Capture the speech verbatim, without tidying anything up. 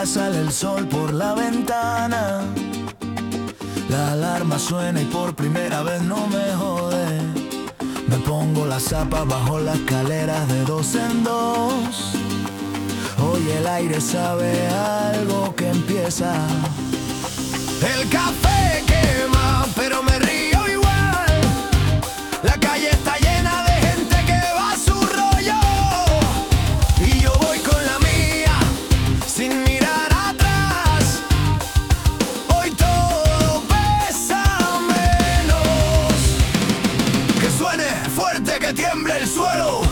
día sale el sol por la ventana. La alarma suena y por primera vez no me jode. Me pongo la zapa bajo las escaleras de dos en dos. Hoy el aire sabe a algo que empieza. El café quema, pero me río igual. La calle está llena de gente que va a su rollo. Y yo voy con la mía, sin mirar atrás. Hoy todo pesa menos. Que suene fuerte, que tiemble el suelo.